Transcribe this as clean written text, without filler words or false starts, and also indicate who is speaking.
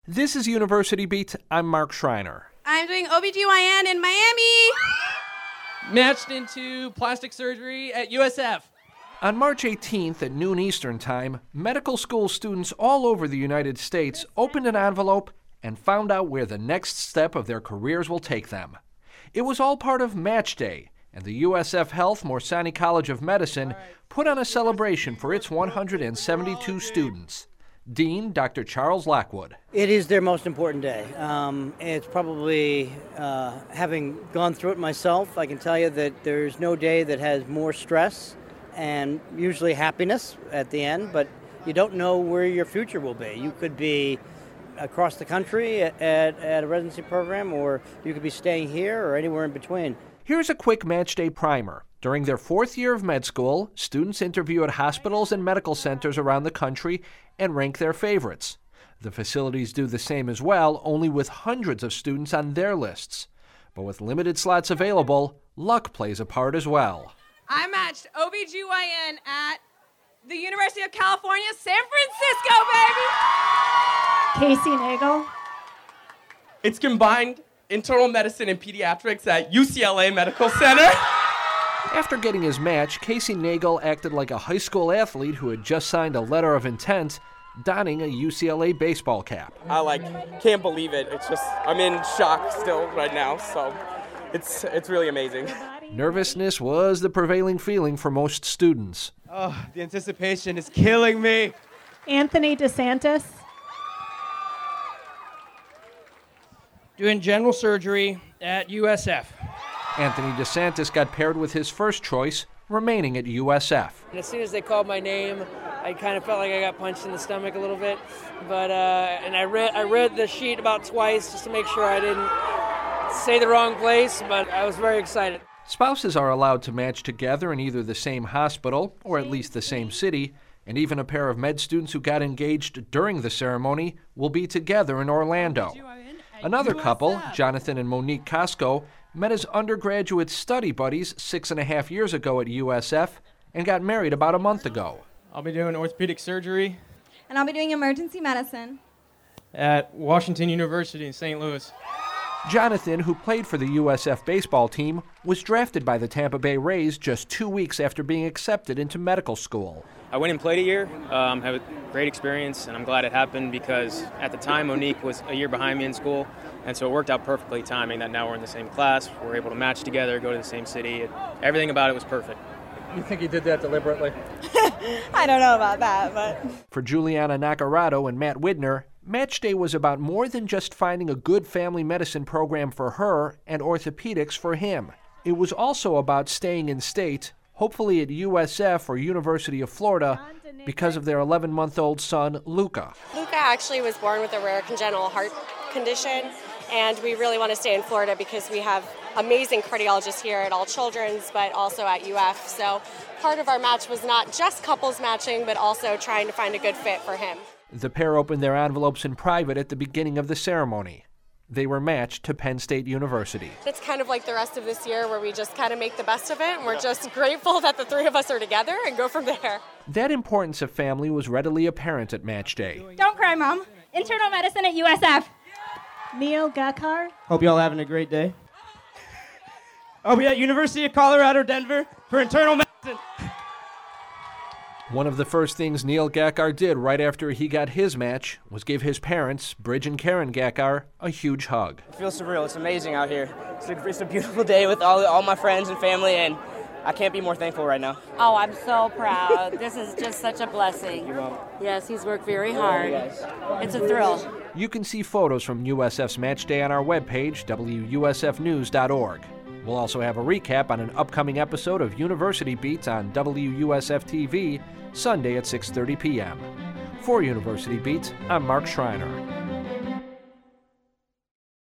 Speaker 1: This is University Beat. I'm Mark Schreiner.
Speaker 2: I'm doing OBGYN in Miami.
Speaker 3: Matched into plastic surgery at USF.
Speaker 1: On March 18th at noon Eastern Time, medical school students all over the United States opened an envelope and found out where the next step of their careers will take them. It was all part of Match Day, and the USF Health Morsani College of Medicine put on a celebration for its 172 students. Dean Dr. Charles Lockwood.
Speaker 4: It is their most important day. It's probably, having gone through it myself, I can tell you that there's no day that has more stress and usually happiness at the end, but you don't know where your future will be. You could be across the country at a residency program, or you could be staying here or anywhere in between.
Speaker 1: Here's a quick Match Day primer. During their fourth year of med school, students interview at hospitals and medical centers around the country and rank their favorites. The facilities do the same as well, only with hundreds of students on their lists. But with limited slots available, luck plays a part as well.
Speaker 2: I matched OBGYN at the University of California, San Francisco, baby!
Speaker 5: Casey Nagel.
Speaker 3: It's combined internal medicine and pediatrics at UCLA Medical Center.
Speaker 1: After getting his match, Casey Nagel acted like a high school athlete who had just signed a letter of intent, donning a UCLA baseball cap.
Speaker 6: I can't believe it. It's just, I'm in shock still right now, so it's really amazing.
Speaker 1: Nervousness was the prevailing feeling for most students.
Speaker 7: Oh, the anticipation is killing me.
Speaker 5: Anthony DeSantis.
Speaker 8: Doing general surgery at USF.
Speaker 1: Anthony DeSantis got paired with his first choice, remaining at USF.
Speaker 8: And as soon as they called my name, I kind of felt like I got punched in the stomach a little bit. But and I read the sheet about twice just to make sure I didn't say the wrong place, but I was very excited.
Speaker 1: Spouses are allowed to match together in either the same hospital or at least the same city, and even a pair of med students who got engaged during the ceremony will be together in Orlando. Another couple, Jonathan and Monique Costco, met as undergraduate study buddies 6.5 years ago at USF and got married about a month ago.
Speaker 7: I'll be doing orthopedic surgery.
Speaker 2: And I'll be doing emergency medicine
Speaker 7: At Washington University in St. Louis.
Speaker 1: Jonathan, who played for the USF baseball team, was drafted by the Tampa Bay Rays just 2 weeks after being accepted into medical school.
Speaker 9: I went and played a year, have a great experience, and I'm glad it happened because at the time Monique was a year behind me in school, and so it worked out perfectly timing that now we're in the same class, we're able to match together, go to the same city. Everything about it was perfect.
Speaker 7: You think he did that deliberately?
Speaker 2: I don't know about that, but...
Speaker 1: For Juliana Nacarado and Matt Widner, Match Day was about more than just finding a good family medicine program for her and orthopedics for him. It was also about staying in state, hopefully at USF or University of Florida, because of their 11-month-old son, Luca.
Speaker 10: Luca actually was born with a rare congenital heart condition, and we really want to stay in Florida because we have amazing cardiologists here at All Children's, but also at UF. So part of our match was not just couples matching, but also trying to find a good fit for him.
Speaker 1: The pair opened their envelopes in private at the beginning of the ceremony. They were matched to Penn State University.
Speaker 10: It's kind of like the rest of this year where we just kind of make the best of it, and we're just grateful that the three of us are together and go from there.
Speaker 1: That importance of family was readily apparent at Match Day.
Speaker 5: Don't cry, Mom. Internal medicine at USF. Neil Gakar.
Speaker 7: Hope y'all having a great day. I'll be at University of Colorado, Denver for internal medicine.
Speaker 1: One of the first things Neil Gakar did right after he got his match was give his parents, Bridge and Karen Gakar, a huge hug.
Speaker 6: It feels surreal. It's amazing out here. It's a beautiful day with all my friends and family, and I can't be more thankful right now.
Speaker 11: Oh, I'm so proud. This is just such a blessing. Yes, he's worked very hard. It's a thrill.
Speaker 1: You can see photos from USF's Match Day on our webpage, WUSFnews.org. We'll also have a recap on an upcoming episode of University Beat on WUSF-TV, Sunday at 6:30 p.m. For University Beat, I'm Mark Schreiner.